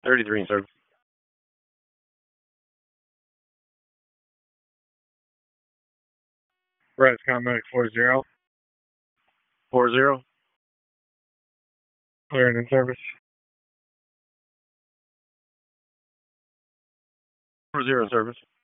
33 in service. Right, it's Comet 40. 40. Clearing in service. 40 in service.